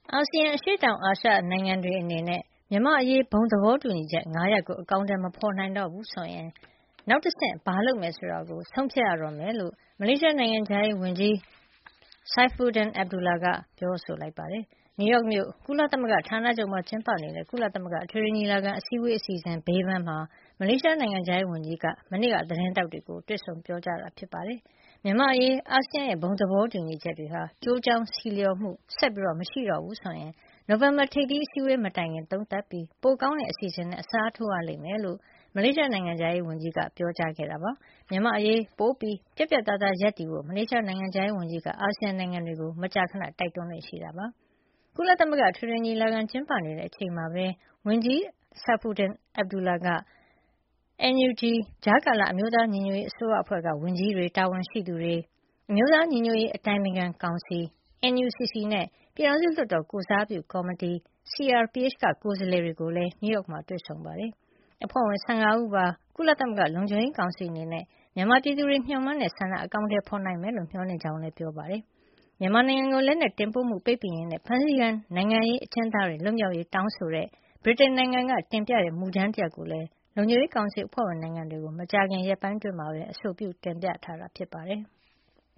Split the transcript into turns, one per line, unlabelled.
အာဆီယံအရှေ့တောင်အာရှနိုင်ငံတွေအနေနဲ့မြန်မာ့အရေးဘုံသဘောတူညီချက်၅ရပ်ကိုအကောင်အထည်မဖော်နိုင်တော့ဘူးဆိုရင်နောက်တဆင့်ဘာလုပ်မယ်ဆိုတာကိုဆုံးဖြတ်ရတော့မယ်လို့မလေးရှားနိုင်ငံခြားရေးဝန်ကြီး Saifuddin Abdullah ကပြောဆိုလိုက်ပါတယ်။နယူးယောက်မြို့ကုလသမဂ္ဂဌာနချုပ်မှာကျင်းပနေတဲ့ကုလသမဂ္ဂအထွေထွေညီလာခံအစည်းအဝေးအစီအစဉ်ဘေးပန်းမှာမလေးရှားနိုင်ငံခြားရေးဝန်ကြီးကမနေ့ကသတင်းထောက်တွေကိုတွေ့ဆုံပြောကြားတာဖြစ်ပါတယ်။မြန်မာ့အရေးအာဆီယံရဲ့ဘုံသဘောတူညီချက်တွေဟာကျိုးကြောင်းဆီလျော်မှုဆက်မရှိတော့ဘူးဆိုရင်နိုဝင်ဘာထိပ်သီးအစည်းအဝေးမတိုင်ခင်သုံးသပ်ပြီးပိုကောင်းတဲ့အစီအစဉ်နဲ့အစားထိုးရလိမ့်မယ်လို့မလေးရှားနိုင်ငံခြားရေးဝန်ကြီးကပြောကြားခဲ့တာပါ။မြန်မာ့အရေးပိုပြီးပြတ်ပြတ်သားသားရပ်တည်ဖို့မလေးရှားနိုင်ငံခြားရေးဝန်ကြီးကအာဆီယံနိုင်ငံတွေကိုမကြာခဏတိုက်တွန်းလေ့ရှိတာပါ။ကုလသမဂ္ဂအထွေထွေညီလာခံကျင်းပနေတဲ့အချိန်မှာပဲဝန်ကြီး Saifuddin Abdullah က NUG ကြားကာလအမျိုးသားညီညွတ်ရေးအစိုးရအဖွဲ့ကဝန်ကြီးတွေတာဝန်ရှိသူတွေအမျိုးသားညီညွတ်ရေးအတိုင်ပင်ခံကောင်စီ NUCC နဲ့ပြည်ထောင်စုလွှတ်တော်ကိုယ်စားပြုကော်မတီ CRPH ကကိုယ်စားလှယ်တွေကိုလည်းနယူးယောက်မှာတွေ့ဆုံပါတယ်။အဖွဲ့ဝင်15ဦးပါကုလသမဂ္ဂလုံခြုံရေးကောင်စီအနေနဲ့မြန်မာပြည်သူတွေမျှော်မှန်းတဲ့ဆန္ဒအကောင်အထည်ဖော်နိုင်မယ်လို့မျှော်လင့်ကြောင်းလည်းပြောပါတယ်။မြန်မာနိုင်ငံကိုလက်နက်တင်ပို့မှုပိတ်ပင်ရေးနဲ့ဖမ်းဆီးခံနိုင်ငံရေးအကျဉ်းသားတွေလွတ်မြောက်ရေးတောင်းဆိုတဲ့ဗြိတိန်နိုင်ငံကတင်ပြတဲ့မူကြမ်းတရပ်ကိုလည်းလုံခြုံရေးကောင်စီအဖွဲ့ဝင်နိုင်ငံတွေကိုမကြာခင်ရက်ပိုင်းအတွင်းမှာပဲအဆိုပြုတင်ပြထားတာဖြစ်ပါတယ်။